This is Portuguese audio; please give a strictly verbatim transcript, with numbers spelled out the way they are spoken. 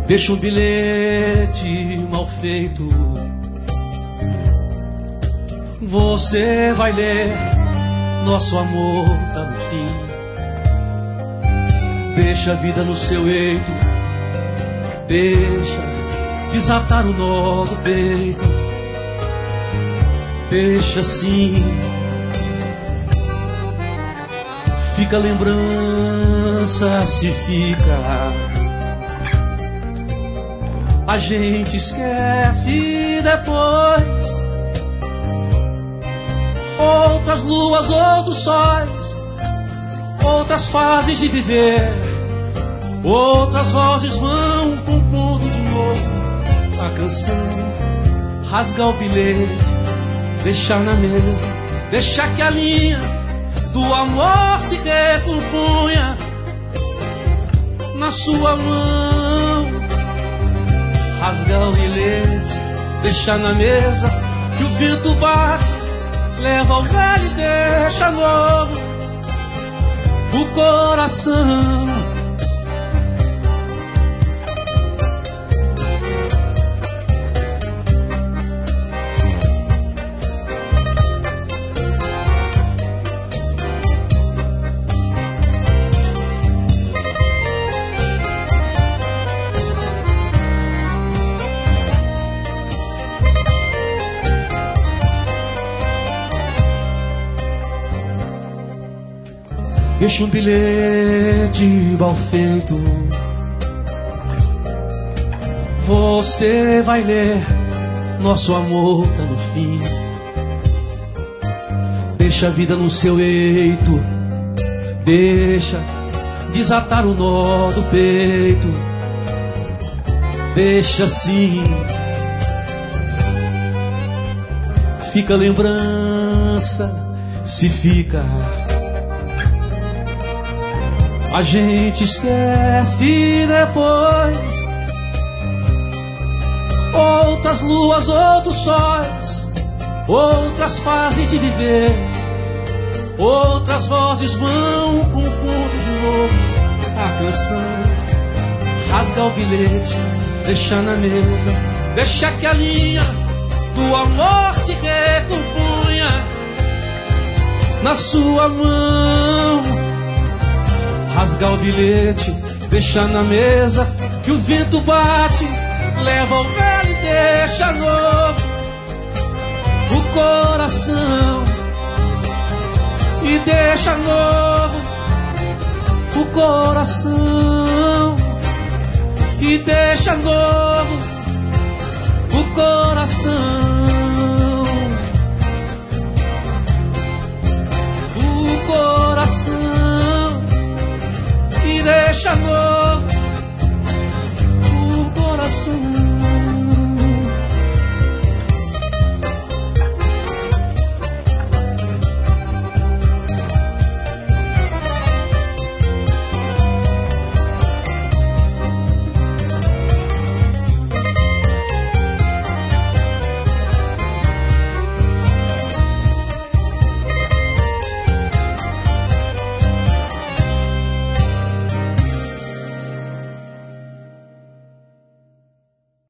Deixa um bilhete mal feito. Você vai ler, nosso amor tá no fim. Deixa a vida no seu eito, deixa desatar o nó do peito. Deixa assim, fica a lembrança, se fica, a gente esquece depois. Outras luas, outros sóis, outras fases de viver, outras vozes vão compondo de novo a canção. Rasgar o bilhete, deixar na mesa, deixar que a linha do amor se recomponha na sua mão. Rasgar o bilhete, deixar na mesa, que o vento bate, leva o velho e deixa novo o coração. Deixa um bilhete mal feito. Você vai ler, nosso amor tá no fim. Deixa a vida no seu eito, deixa desatar o nó do peito. Deixa assim, fica a lembrança, se fica, a gente esquece depois. Outras luas, outros sóis, outras fases de viver, outras vozes vão compondo de novo a canção. Rasga o bilhete, deixa na mesa, deixa que a linha do amor se recomponha na sua mão. Rasgar o bilhete, deixa na mesa, que o vento bate, leva o velho e deixa novo o coração. E deixa novo o coração. E deixa novo o coração.